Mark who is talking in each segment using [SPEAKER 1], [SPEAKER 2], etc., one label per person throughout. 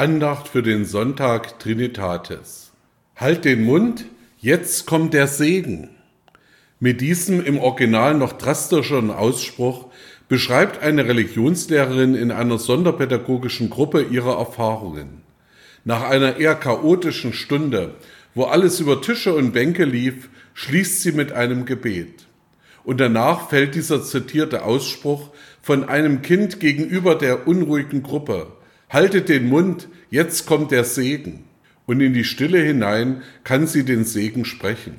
[SPEAKER 1] Andacht für den Sonntag Trinitatis. Halt den Mund, jetzt kommt der Segen. Mit diesem im Original noch drastischeren Ausspruch beschreibt eine Religionslehrerin in einer sonderpädagogischen Gruppe ihre Erfahrungen. Nach einer eher chaotischen Stunde, wo alles über Tische und Bänke lief, schließt sie mit einem Gebet. Und danach fällt dieser zitierte Ausspruch von einem Kind gegenüber der unruhigen Gruppe: Haltet den Mund, jetzt kommt der Segen. Und in die Stille hinein kann sie den Segen sprechen.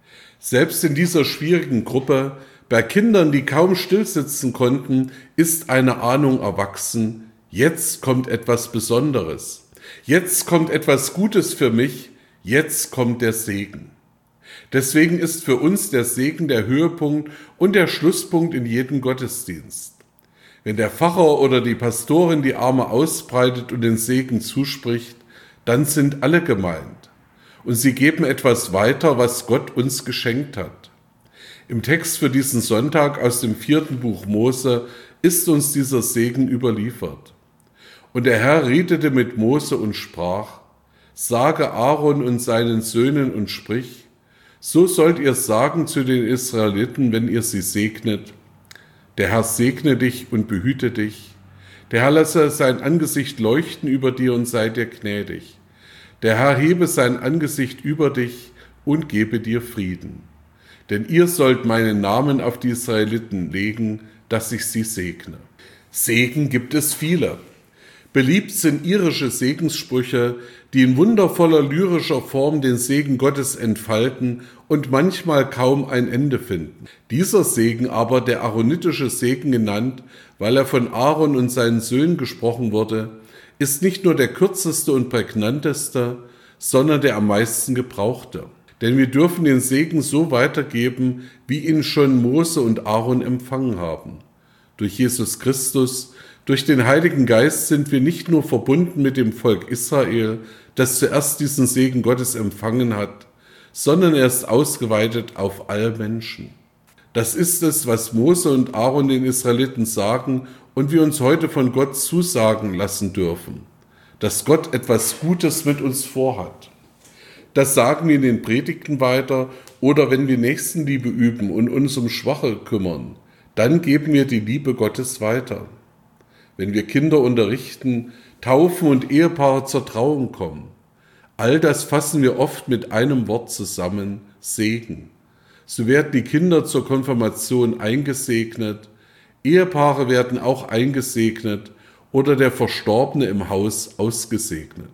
[SPEAKER 1] Selbst in dieser schwierigen Gruppe, bei Kindern, die kaum stillsitzen konnten, ist eine Ahnung erwachsen: Jetzt kommt etwas Besonderes. Jetzt kommt etwas Gutes für mich. Jetzt kommt der Segen. Deswegen ist für uns der Segen der Höhepunkt und der Schlusspunkt in jedem Gottesdienst. Wenn der Pfarrer oder die Pastorin die Arme ausbreitet und den Segen zuspricht, dann sind alle gemeint. Und sie geben etwas weiter, was Gott uns geschenkt hat. Im Text für diesen Sonntag aus dem 4. Buch Mose ist uns dieser Segen überliefert. Und der Herr redete mit Mose und sprach: Sage Aaron und seinen Söhnen und sprich: So sollt ihr sagen zu den Israeliten, wenn ihr sie segnet: Der Herr segne dich und behüte dich. Der Herr lasse sein Angesicht leuchten über dir und sei dir gnädig. Der Herr hebe sein Angesicht über dich und gebe dir Frieden. Denn ihr sollt meinen Namen auf die Israeliten legen, dass ich sie segne. Segen gibt es viele. Beliebt sind irische Segenssprüche, die in wundervoller lyrischer Form den Segen Gottes entfalten und manchmal kaum ein Ende finden. Dieser Segen aber, der aaronitische Segen genannt, weil er von Aaron und seinen Söhnen gesprochen wurde, ist nicht nur der kürzeste und prägnanteste, sondern der am meisten gebrauchte. Denn wir dürfen den Segen so weitergeben, wie ihn schon Mose und Aaron empfangen haben. Durch Jesus Christus, durch den Heiligen Geist sind wir nicht nur verbunden mit dem Volk Israel, das zuerst diesen Segen Gottes empfangen hat, sondern er ist ausgeweitet auf alle Menschen. Das ist es, was Mose und Aaron den Israeliten sagen und wir uns heute von Gott zusagen lassen dürfen, dass Gott etwas Gutes mit uns vorhat. Das sagen wir in den Predigten weiter oder wenn wir Nächstenliebe üben und uns um Schwache kümmern, dann geben wir die Liebe Gottes weiter. Wenn wir Kinder unterrichten, taufen und Ehepaare zur Trauung kommen. All das fassen wir oft mit einem Wort zusammen: Segen. So werden die Kinder zur Konfirmation eingesegnet, Ehepaare werden auch eingesegnet oder der Verstorbene im Haus ausgesegnet.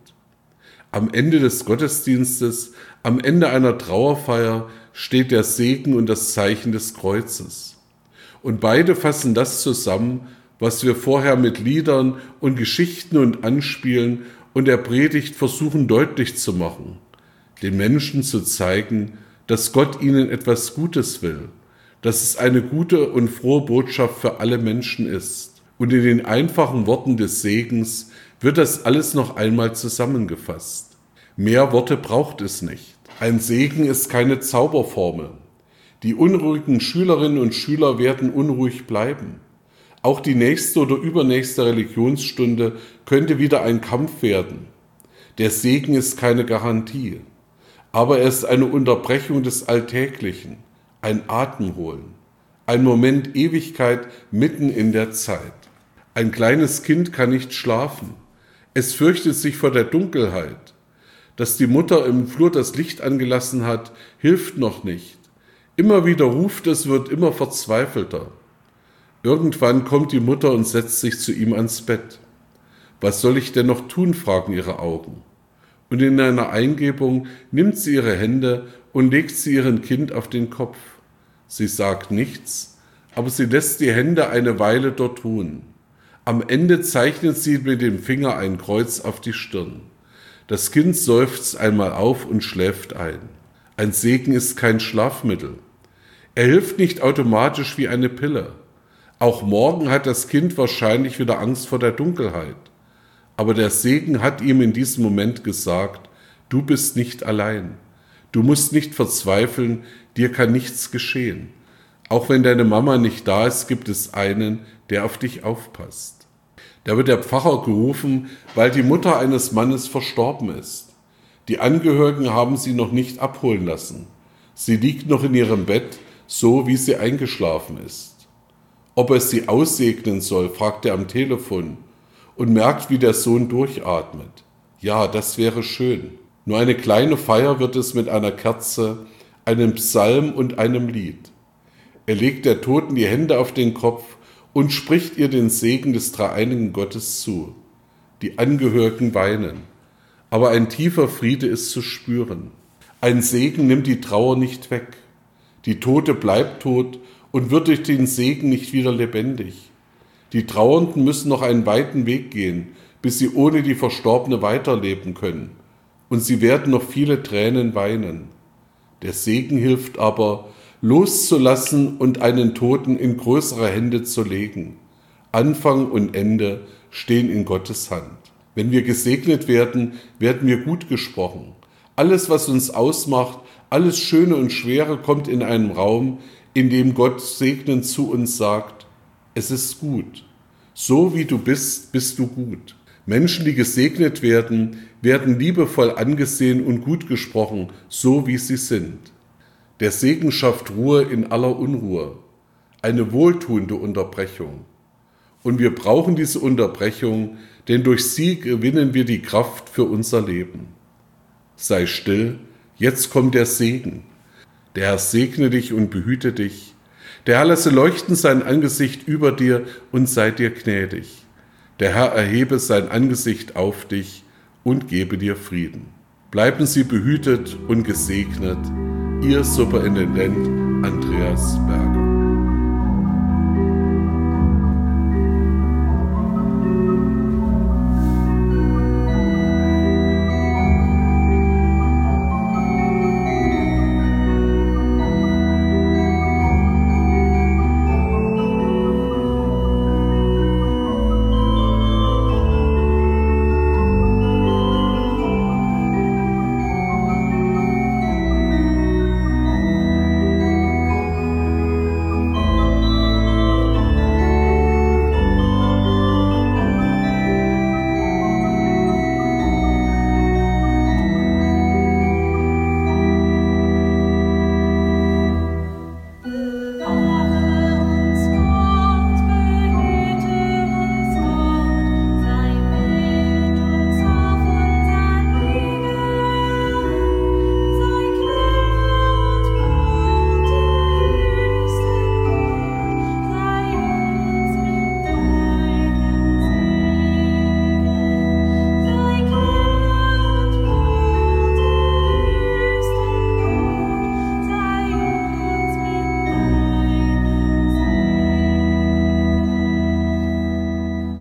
[SPEAKER 1] Am Ende des Gottesdienstes, am Ende einer Trauerfeier steht der Segen und das Zeichen des Kreuzes. Und beide fassen das zusammen, was wir vorher mit Liedern und Geschichten und Anspielen und der Predigt versuchen deutlich zu machen, den Menschen zu zeigen, dass Gott ihnen etwas Gutes will, dass es eine gute und frohe Botschaft für alle Menschen ist. Und in den einfachen Worten des Segens wird das alles noch einmal zusammengefasst. Mehr Worte braucht es nicht. Ein Segen ist keine Zauberformel. Die unruhigen Schülerinnen und Schüler werden unruhig bleiben. Auch die nächste oder übernächste Religionsstunde könnte wieder ein Kampf werden. Der Segen ist keine Garantie, aber er ist eine Unterbrechung des Alltäglichen, ein Atemholen, ein Moment Ewigkeit mitten in der Zeit. Ein kleines Kind kann nicht schlafen. Es fürchtet sich vor der Dunkelheit. Dass die Mutter im Flur das Licht angelassen hat, hilft noch nicht. Immer wieder ruft es, wird immer verzweifelter. Irgendwann kommt die Mutter und setzt sich zu ihm ans Bett. Was soll ich denn noch tun, fragen ihre Augen. Und in einer Eingebung nimmt sie ihre Hände und legt sie ihrem Kind auf den Kopf. Sie sagt nichts, aber sie lässt die Hände eine Weile dort ruhen. Am Ende zeichnet sie mit dem Finger ein Kreuz auf die Stirn. Das Kind seufzt einmal auf und schläft ein. Ein Segen ist kein Schlafmittel. Er hilft nicht automatisch wie eine Pille. Auch morgen hat das Kind wahrscheinlich wieder Angst vor der Dunkelheit. Aber der Segen hat ihm in diesem Moment gesagt: Du bist nicht allein. Du musst nicht verzweifeln, dir kann nichts geschehen. Auch wenn deine Mama nicht da ist, gibt es einen, der auf dich aufpasst. Da wird der Pfarrer gerufen, weil die Mutter eines Mannes verstorben ist. Die Angehörigen haben sie noch nicht abholen lassen. Sie liegt noch in ihrem Bett, so wie sie eingeschlafen ist. Ob er sie aussegnen soll, fragt er am Telefon und merkt, wie der Sohn durchatmet. Ja, das wäre schön. Nur eine kleine Feier wird es mit einer Kerze, einem Psalm und einem Lied. Er legt der Toten die Hände auf den Kopf und spricht ihr den Segen des dreieinigen Gottes zu. Die Angehörigen weinen, aber ein tiefer Friede ist zu spüren. Ein Segen nimmt die Trauer nicht weg. Die Tote bleibt tot und wird durch den Segen nicht wieder lebendig. Die Trauernden müssen noch einen weiten Weg gehen, bis sie ohne die Verstorbene weiterleben können. Und sie werden noch viele Tränen weinen. Der Segen hilft aber, loszulassen und einen Toten in größere Hände zu legen. Anfang und Ende stehen in Gottes Hand. Wenn wir gesegnet werden, werden wir gut gesprochen. Alles, was uns ausmacht, alles Schöne und Schwere kommt in einen Raum, in dem Gott segnend zu uns sagt, es ist gut. So wie du bist, bist du gut. Menschen, die gesegnet werden, werden liebevoll angesehen und gut gesprochen, so wie sie sind. Der Segen schafft Ruhe in aller Unruhe, eine wohltuende Unterbrechung. Und wir brauchen diese Unterbrechung, denn durch sie gewinnen wir die Kraft für unser Leben. Sei still, jetzt kommt der Segen. Der Herr segne dich und behüte dich. Der Herr lasse leuchten sein Angesicht über dir und sei dir gnädig. Der Herr erhebe sein Angesicht auf dich und gebe dir Frieden. Bleiben Sie behütet und gesegnet. Ihr Superintendent Andreas Berger.